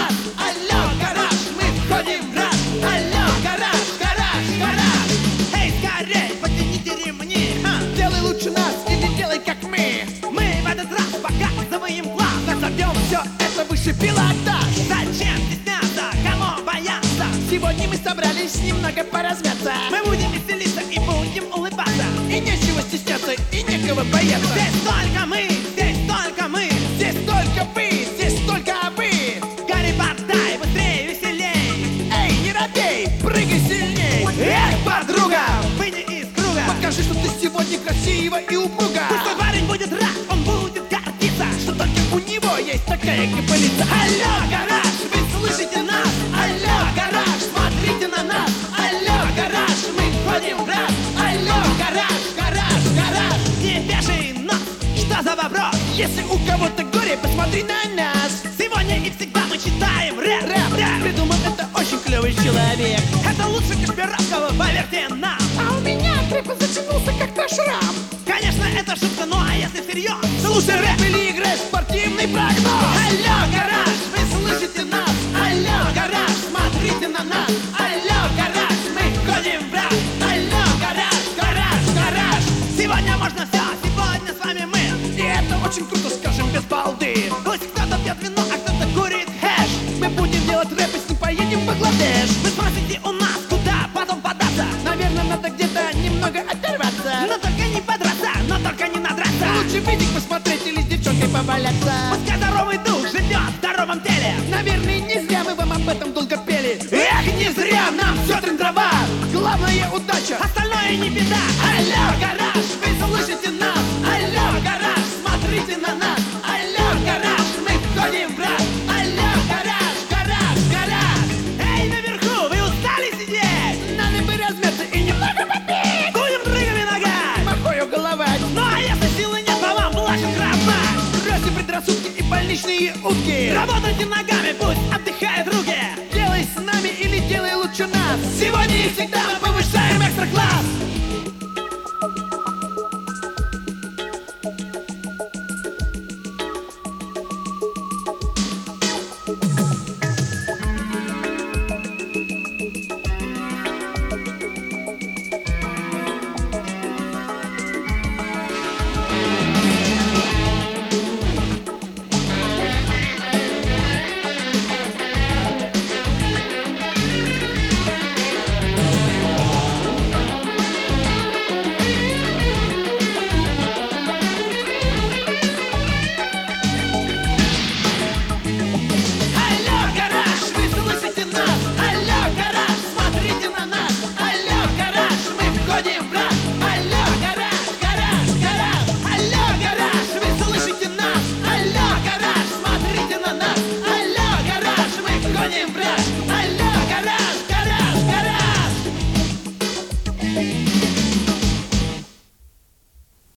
нас. Алло, гараж, мы входим в раз. Алло, гараж, гараж, гараж. Эй, скорей, потяните ремни. Делай лучше нас или делай как мы. Мы в этот раз показываем класс. Назовем все это выше пилотаж. Зачем стесняться, кому бояться? Сегодня мы собрались немного поразмяться. Мы будем веселиться и будем улыбаться. И нечего стесняться, и некого бояться. Здесь только мы, здесь только мы. Здесь только вы, здесь только вы. Гарри, портай, быстрее, веселей. Эй, не робей, прыгай сильней. Эх, подруга, выйди из круга. Покажи, что ты сегодня красива и упруга. Пусть твой парень будет рад, он будет гордиться, Что только у него есть такая кипалица. Алло, гараж, вы слышите нас? Алло, гараж, смотрите на нас. Алло, гараж, мы входим в раз. Алло, гараж, гараж, гараж. Не беши нос, что за вопрос? Если у кого-то горе, посмотри на нас. Сегодня и всегда мы читаем рэп, Рэп, придумал это очень клевый человек. Это лучше Кашпировского, поверьте нам. А у меня трепа затянулся как-то шрам. Конечно, это шутка, ну а если всерьез? Слушай рэп или играй в спортивный прогноз. Алло, гараж, вы слышите нас. Алло, гараж, смотрите на нас. Алло, гараж, мы входим в раз. Алло, гараж, гараж, гараж. Сегодня можно все, сегодня с вами мы. И это очень круто, скажем, без балды. Пусть кто-то пьет вино, а кто-то курит хэш. Мы будем делать рэп, если поедем в Бангладеш. Вы спросите у нас, куда потом податься. Наверное, надо где-то немного оторваться. Но только не подраться, но только не надраться. Лучше видик посмотреть или с девчонкой поваляться. Пускай здоровый дух живет в здоровом теле. Наверное, не зря мы вам об этом долго пели. Эх, не зря нам все трендова. Главное удача. Остальное не беда. Алло, гараж, вы слышите нас. Алло, гараж, смотрите на нас. Алло, гараж, мы входим в раз. Алло, гараж, гараж, гараж. Эй, наверху, вы устали сидеть? Надо бы размяться и немного попить. Будем прыгами ногами. Махою головать. Ну а если силы нет, то вам плачет кровать. Бросьте предрассудки и больничные утки. Работайте ногами, пусть отдыхают руки. Делай с нами или делай лучше нас. Сегодня и всегда мы